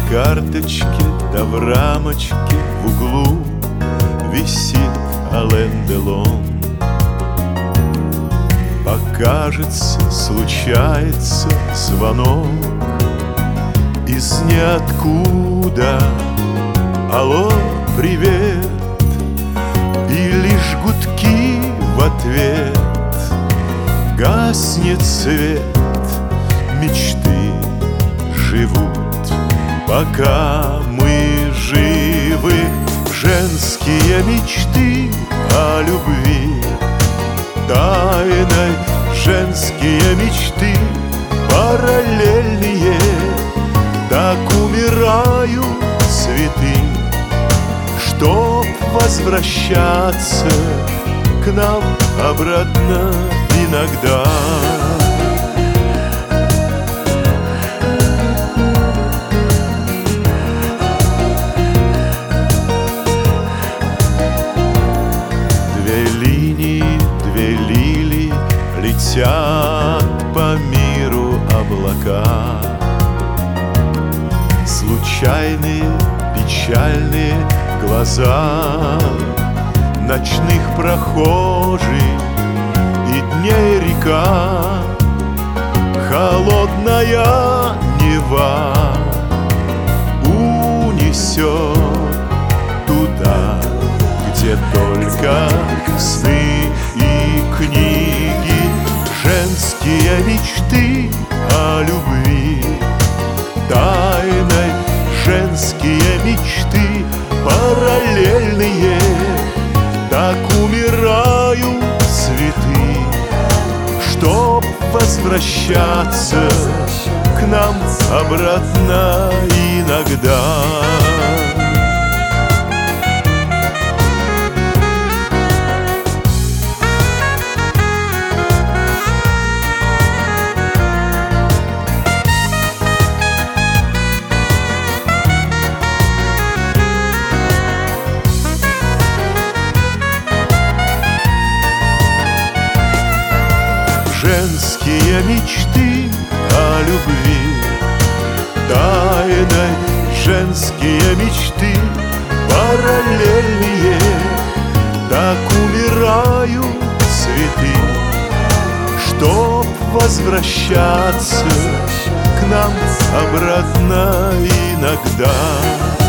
карточке да в рамочке в углу висит Ален Делон. Покажется, случается звонок из ниоткуда. Алло, привет, и лишь гудки в ответ. Гаснет свет, мечты живут, пока мы живы. Женские мечты о любви тайной, женские мечты параллельные. Так умирают цветы, чтоб возвращаться к нам обратно иногда. Две линии, две лилии летят по миру облака. Случайные, печальные глаза ночных прохожих и дней река. Холодная Нева унесет туда, где только сны и книги. Женские мечты о любви тайной, женские мечты параллельные. Так умирают цветы, чтоб возвращаться к нам обратно иногда. Женские мечты о любви тайной, женские мечты параллельные. Так умирают цветы, чтоб возвращаться к нам обратно иногда.